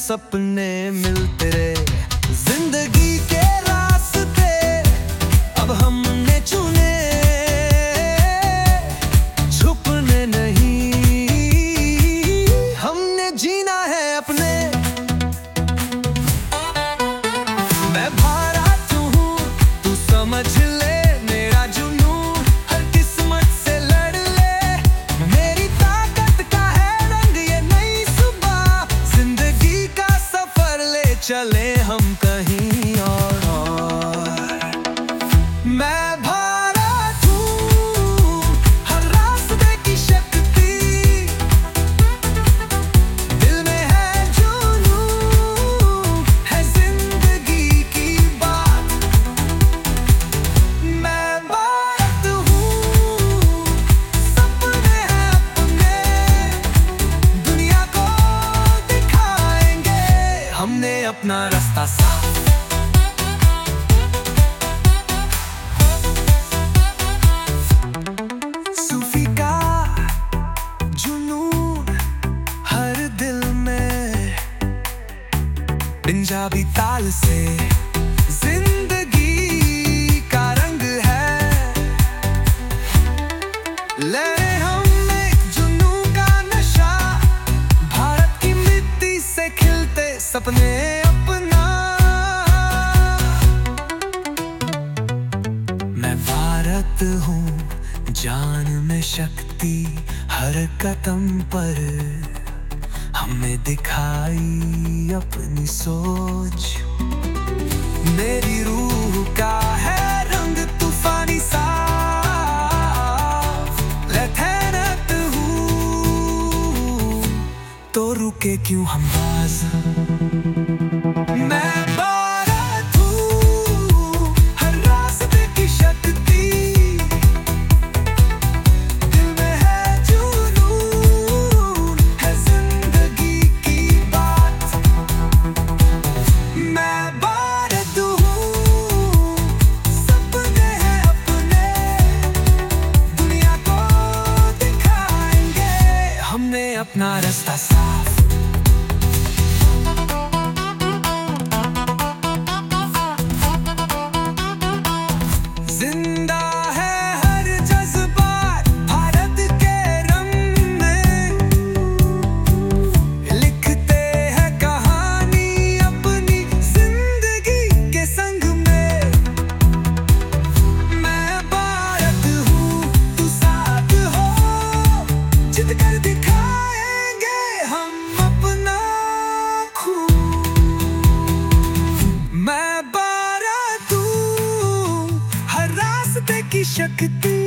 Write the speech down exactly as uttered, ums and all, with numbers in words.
सपने मिलते रहे। जिंदगी के रास्ते अब हमने चुने, छुपने नहीं, हमने जीना है अपने। मैं भारत हूँ, तू समझ ले मेरा जुनून, हर किस्मत से लड़ ले। मेरी ताकत का है रंग ये नई सुबह, जिंदगी का सफर ले चले हम कहीं और, और। मैं भारत हूँ, हर रास्ते की शक्ति, दिल में है जुनून, है जिंदगी की बात। मैं भारत हूँ, सपने हैं अपने, दुनिया को दिखाएंगे, हमने अपना रास्ता साफ। सूफी का जुनून हर दिल में, पंजाबी ताल से जिंदगी का रंग है। ले हम एक जुनून का नशा, भारत की मिट्टी से खिलते सपने अपना। मैं भारत हूँ, जान में शक्ति हर कदम पर, हमें दिखाई अपनी सोच। मेरी रूह का है रंग तूफानी साफ, लेफ्टिनेंट हूँ तो रुके क्यों हम बाज। मैं भारत हूँ, हर रास्ते की शक्ति, दिल में है जुनून, है जिंदगी की बात। मैं भारत हूँ, सपने हैं अपने, दुनिया को दिखाएंगे, हमने अपना रास्ता साफ। जिंदा है हर जज्बात भारत के रंग में, लिखते हैं कहानी अपनी जिंदगी के संग में। मैं भारत हूँ, तू साथ हो, जिद कर दिखाएंगे हम अपना खून। मैं भारत हूँ, हर रास्ते की शक्ति,